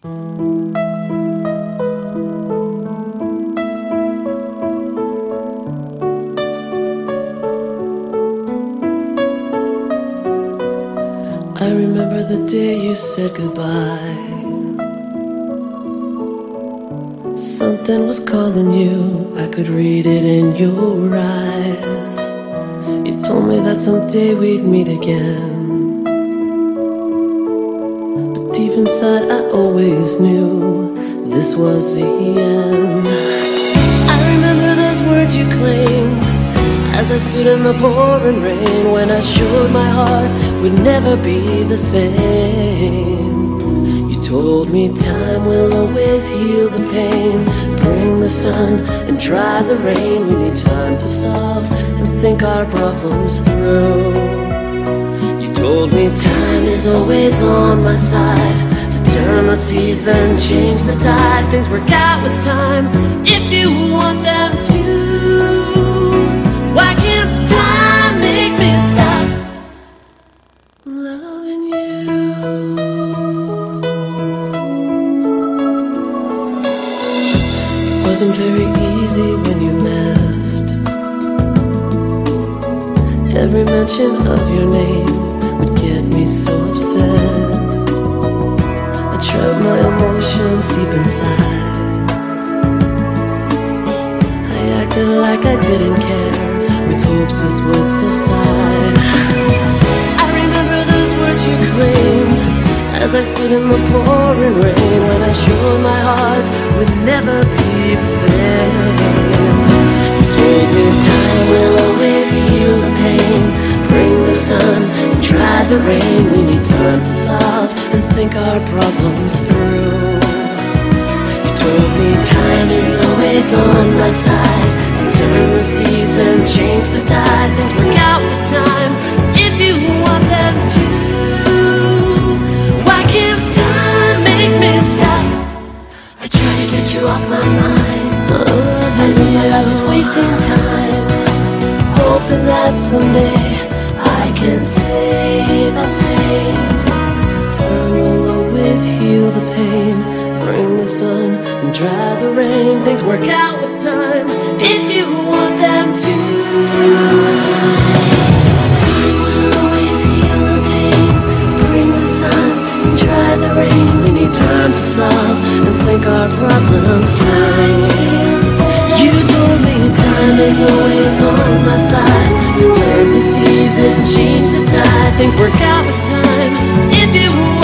I remember the day you said goodbye. Something was calling you, I could read it in your eyes. You told me that someday we'd meet again, but deep inside I always knew this was the end. I remember those words you claimed as I stood in the pouring rain, when I showed my heart would never be the same. You told me time will always heal the pain, bring the sun and dry the rain. We need time to solve and think our problems through. You told me time is always on my side, to turn the seas and change the tide. Things work out with time if you want them to. Why can't time make me stop loving you? It wasn't very easy when you left. Every mention of your name would get me so upset. I trapped my emotions deep inside. I acted like I didn't care, with hopes this would subside. I remember those words you claimed as I stood in the pouring rain, when I showed my heart would never be the same. You told me time will always heal the pain, bring the sun and dry the rain. We need time to solve and think our problems through. You told me time is always on my side, to turn the seas and change the tide. Things work out with time if you want them to. Why can't time make me stop? I try to get you off my mind, and yet I'm just wasting time, hoping that someday I can say the same. Time will always heal the pain, bring the sun and dry the rain. Things work out with time if you want them to. Time will always heal the pain, bring the sun and dry the rain. We need time to solve and think our problems through. You told me time is always on my side, to turn the seas and change the tide. Things work out with time if you want